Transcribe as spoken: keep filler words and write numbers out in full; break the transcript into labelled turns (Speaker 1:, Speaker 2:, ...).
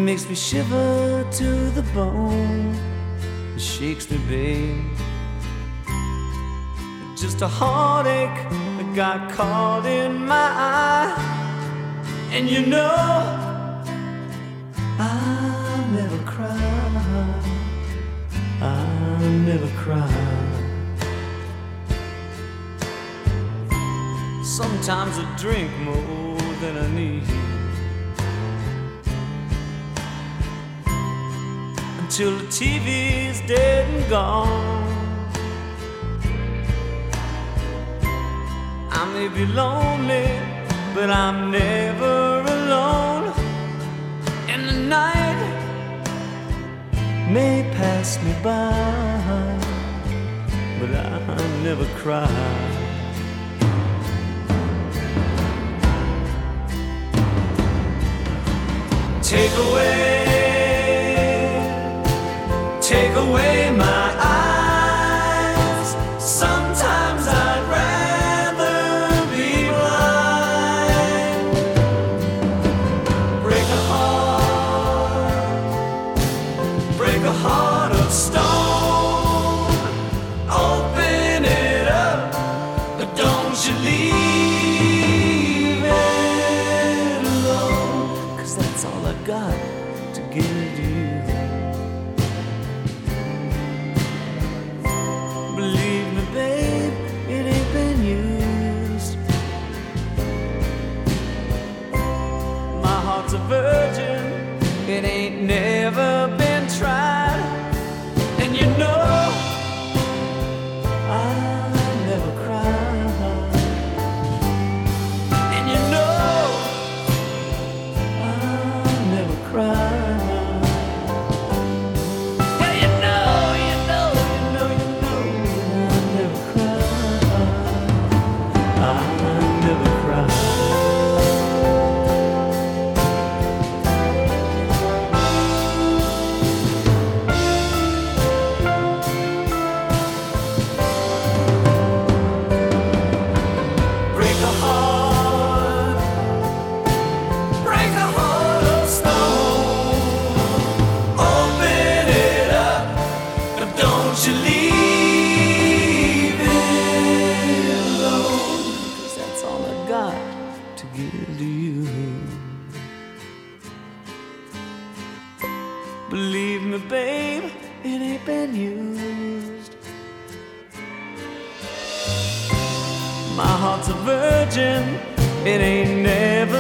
Speaker 1: makes me shiver to the bone. It shakes me, babe. Just a heartache that got caught in my eye. And you know I'll never cry, I'll never cry. Sometimes I drink more than I need, until the T V's dead and gone. I may be lonely, but I'm never alone. And the night may pass me by, but I never cry. Take away, take away my eyes. Sometimes I'd rather be blind. Break a heart, break a heart of stone. Open it up, but don't you leave it alone. 'Cause that's all I got to give to you. Believe me, babe, it ain't been used. My heart's a virgin, it ain't never been tried. And you know I'll never cry. And you know I'll never cry. Yeah, you know, you know, you know, you know I'll never cry, I'll never cry. Break a heart, break a heart of stone. Open it up, but don't you leave it alone. 'Cause that's all I got to give to you. Believe me, babe, it ain't been used. My heart's a virgin, it ain't never